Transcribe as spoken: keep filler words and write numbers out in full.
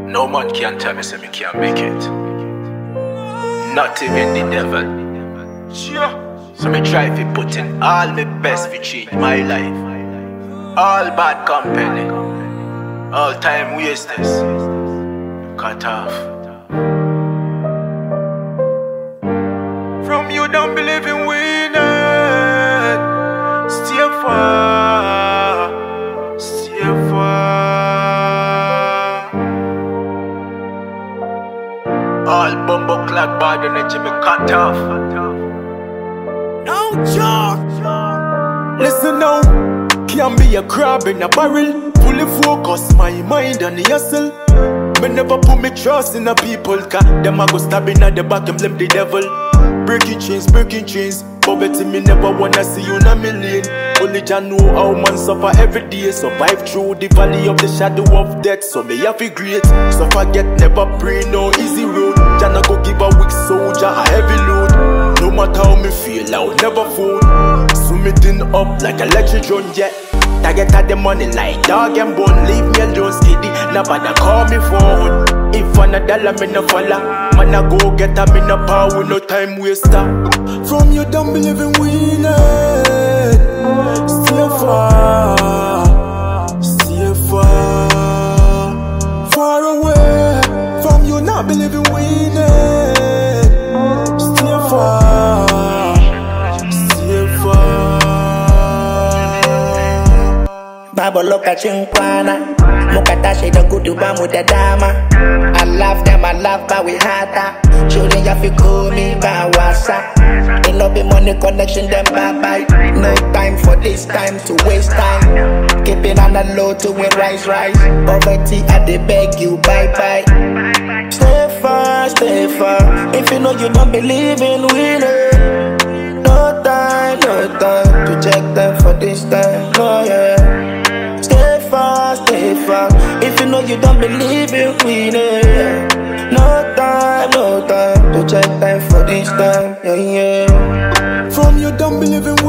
No man can tell me say me can't make it. Not even the devil. So me try to put in all my best to change my life. All bad company, all time wasters, cut off. From you don't believe in winning, stay far, stay far. All bumbo clad bad energy me cut off. No joke. Listen now, can be a crab in a barrel. Fully focus my mind on the hustle. Me never put me trust in the people, cause them a go stab in at the back and blame the devil. Breaking chains, breaking chains. Poverty me never wanna see you in a million. Only Jah know how man suffer every day. Survive through the valley of the shadow of death. So me have a great. So forget never pray no easy road. Jah no go give a weak soldier a heavy load. No matter how me feel, I'll never fold. Swimming up like electric drone, yeah. Target at the money like dog and bone. Leave me alone, steady. Nobody call me phone. If one a dollar, me no follow. Man I go get a me no power, no time waster. From you don't believe in winning. Stay far, stay far, far away. From you not believe in winning. Stay far, stay far. Babo loka chinkwana, mukatashi the kudu bamu the dama. I love them, I love but we hata. Children ya fi call me bawasa. In love money connection them bye bye. No time for this time to waste time. Keeping on the low to win rise rise. Poverty I dey beg you bye bye. Stay far, stay far. If you know you don't believe in winning. No time, no time to check them for this time. No yeah. Stay far, stay far. If you know you don't believe in winning. No time, no time to check time for this time. Yeah, yeah. From you don't believe in